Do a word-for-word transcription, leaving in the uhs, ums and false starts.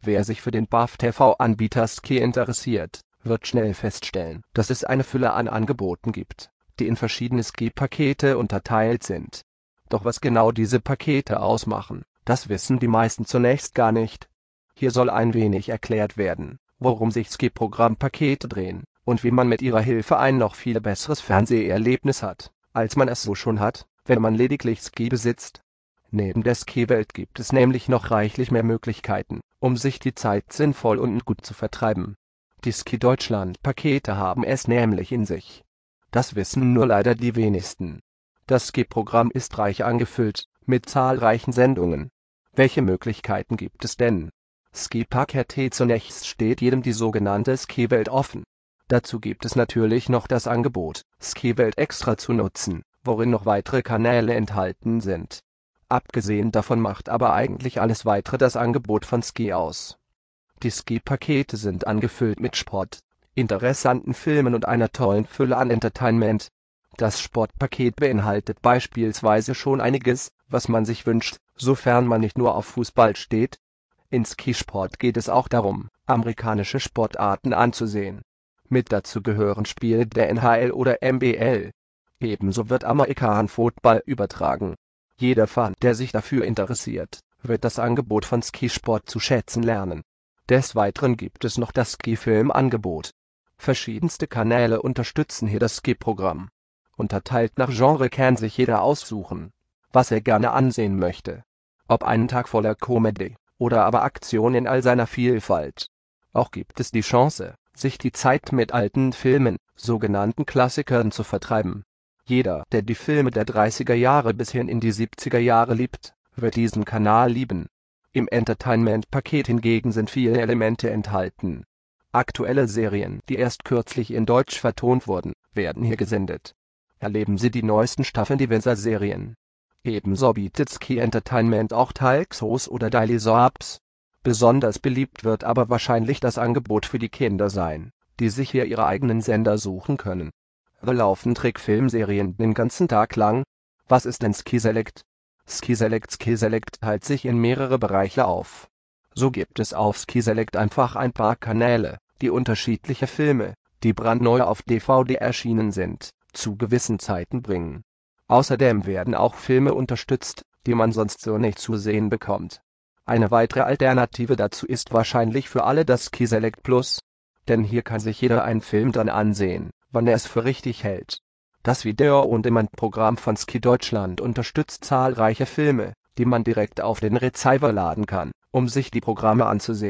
Wer sich für den B A F T V-Anbieter Ski interessiert, wird schnell feststellen, dass es eine Fülle an Angeboten gibt, die in verschiedene Ski-Pakete unterteilt sind. Doch was genau diese Pakete ausmachen, das wissen die meisten zunächst gar nicht. Hier soll ein wenig erklärt werden, worum sich Ski-Programmpakete drehen und wie man mit ihrer Hilfe ein noch viel besseres Fernseherlebnis hat, als man es so schon hat, wenn man lediglich Ski besitzt. Neben der Skiwelt gibt es nämlich noch reichlich mehr Möglichkeiten, um sich die Zeit sinnvoll und gut zu vertreiben. Die Ski Deutschland-Pakete haben es nämlich in sich. Das wissen nur leider die wenigsten. Das Ski-Programm ist reich angefüllt, mit zahlreichen Sendungen. Welche Möglichkeiten gibt es denn? Ski-Pakete: Zunächst steht jedem die sogenannte Skiwelt offen. Dazu gibt es natürlich noch das Angebot, Skiwelt Extra zu nutzen, worin noch weitere Kanäle enthalten sind. Abgesehen davon macht aber eigentlich alles weitere das Angebot von Ski aus. Die Ski-Pakete sind angefüllt mit Sport, interessanten Filmen und einer tollen Fülle an Entertainment. Das Sportpaket beinhaltet beispielsweise schon einiges, was man sich wünscht, sofern man nicht nur auf Fußball steht. In Skisport geht es auch darum, amerikanische Sportarten anzusehen. Mit dazu gehören Spiele der N H L oder N B L. Ebenso wird American Football übertragen. Jeder Fan, der sich dafür interessiert, wird das Angebot von Skisport zu schätzen lernen. Des Weiteren gibt es noch das Skifilm-Angebot. Verschiedenste Kanäle unterstützen hier das Ski-Programm. Unterteilt nach Genre kann sich jeder aussuchen, was er gerne ansehen möchte. Ob einen Tag voller Comedy oder aber Aktion in all seiner Vielfalt. Auch gibt es die Chance, sich die Zeit mit alten Filmen, sogenannten Klassikern, zu vertreiben. Jeder, der die Filme der dreißiger Jahre bis hin in die siebziger Jahre liebt, wird diesen Kanal lieben. Im Entertainment-Paket hingegen sind viele Elemente enthalten. Aktuelle Serien, die erst kürzlich in Deutsch vertont wurden, werden hier gesendet. Erleben Sie die neuesten Staffeln diverser Serien. Ebenso bietet Ski Entertainment auch Talkshows oder Daily Soaps. Besonders beliebt wird aber wahrscheinlich das Angebot für die Kinder sein, die sich hier ihre eigenen Sender suchen können. Da laufen Trickfilmserien den ganzen Tag lang. Was ist denn Ski Select? Ski Select Ski Select teilt sich in mehrere Bereiche auf. So gibt es auf Ski Select einfach ein paar Kanäle, die unterschiedliche Filme, die brandneu auf D V D erschienen sind, zu gewissen Zeiten bringen. Außerdem werden auch Filme unterstützt, die man sonst so nicht zu sehen bekommt. Eine weitere Alternative dazu ist wahrscheinlich für alle das Ski Select Plus, denn hier kann sich jeder einen Film dann ansehen, wann er es für richtig hält. Das Video-on-Demand-Programm von Ski Deutschland unterstützt zahlreiche Filme, die man direkt auf den Receiver laden kann, um sich die Programme anzusehen.